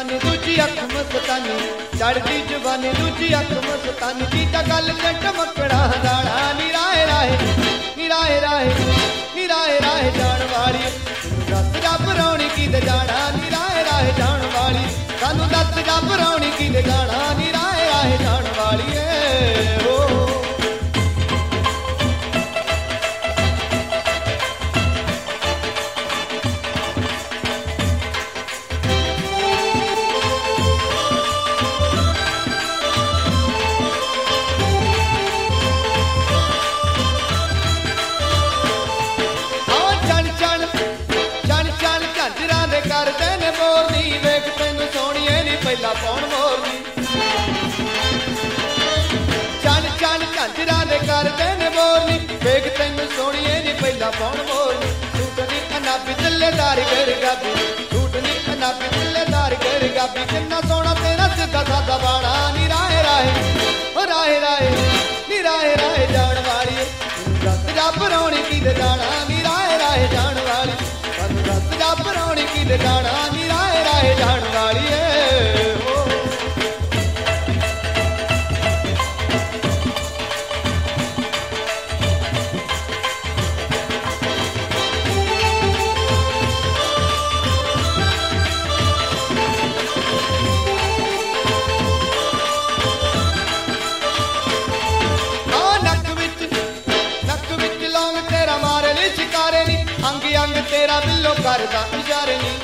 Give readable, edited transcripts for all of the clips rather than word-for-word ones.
जवानी दूजी अख मस्तानी, चढ़ती जवानी दूजी अख मस्तानी, की गल जट मकड़ा दाड़ा नी राहे राहे नी राहे राहे नी राहे राहे जान वाली, दस जब रौनी की दे जाना नी राहे राहे जान वाली, सानू दस जब रौनी की दे जाना नी राहे राहे जान वाली ओ। करते ने बोरनी वेख तेन सोनिए नी पहला पौन मोरनी, चन चन झंझरा दे करते ने बोरनी वेख तेन सोनिए नी पहला पौन मोरनी, सूट नी अनाबी तिल्लेदारी कर गाबी, सूट नी अनाबी तिल्लेदारी कर गाबी, किन्ना सोना तेरा सीधा सादा बाणा नी राहे राहे ओ राहे राहे नी राहे राहे जान वाली, दस जब रौनी की दे जाना नी राहे राहे जान वाली, दस जब रौनी की दे जाना नी राहे राहे जान वाली ओ। नक विच लौंग तेरा मारे नी शिकारे नी, अंग अंग तेरा बिल्लो करदा इशारे नी,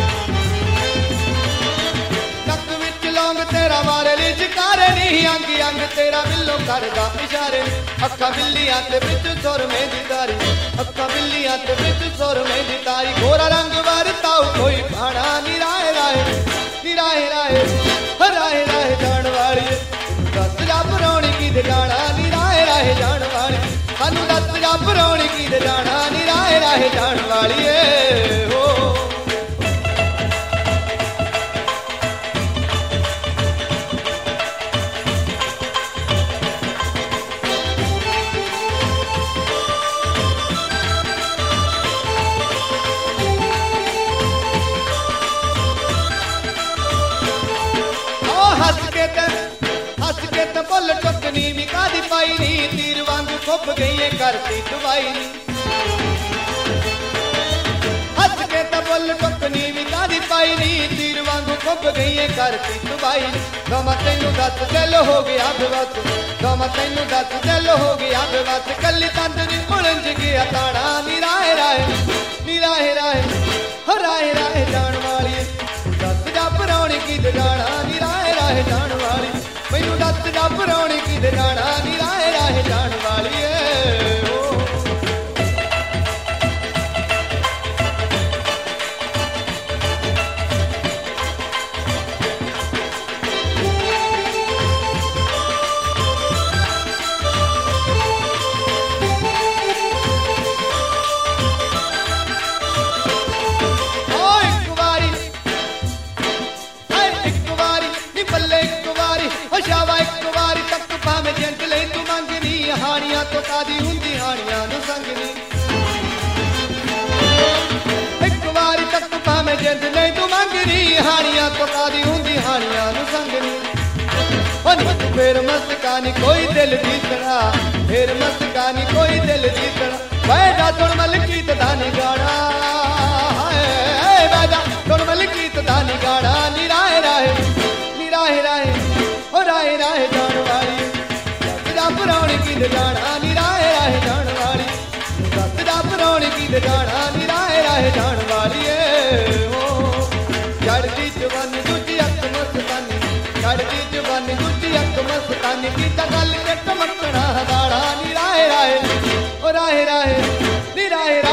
नक विच लौंग तेरा मारे ली शिकारे नी, अंग अंग तेरा बिल्लो करदा इशारे नी, अखा बिल्लियां ते विच सुर में दी तारी, अखा बिल्लियां ते विच सुर में दी तारी, गोरा रंग वरताऊ कोई भाणा नी राहे राहे नी राहे राहे राहे राहे जान वाली, दस जब रौनी की दे जाना नी राहे राहे जान वाली, सानू दस जब रौनी की दे जाना नी राहे राहे जान वाली ओ। हस के ते बुल टुकनी भी कादी पाई नी, तीर वांग खुप गई है करती दवाई नी, हस के ते बुल टुकनी भी कादी पाई नी, तीर वांग खुप गई है करती दवाई नी, गम तैनू दस दिल हो गया बेवस, गम तैनू दस दिल हो गया बेवस, कली तंदरी उलझ गया ताड़ा नी राहे राहे नी राहे राहे राहे राहे जान वाली, दस जब रौनी की दे जाना नी राहे राहे जान वाली, मैनू दस जब रौनी की दे जाना नी राहे राहे जान वाली ओ। हानियां तो कादी हुंदी हानियां नू संगनी, एक बारी तक भावें जिंद नहीं तू मंगनी, हानियां तो कादी हुंदी हानियां नू संगनी, फिर मस्कानी कोई दिल जीतना, फिर मस्कानी कोई दिल जीतना, बैठा सुन मलकीत दानी गाना, बैठा सुन मलकीत दानी गाना नी राहे राहे नी राहे राहे ओ राहे राहे जान वाली, जब रौनी की दे जाना नी राहे राहे जान वाली, दस जब रौनी की दे जाना नी राहे राहे जान वाली ओ। चढ़ती जवानी दूजी अख मस्तानी, चढ़ती जवानी दूजी अख मस्तानी, की गल जट मकड़ा दाड़ा नी राहे राहे ओ राहे राहे नी राहे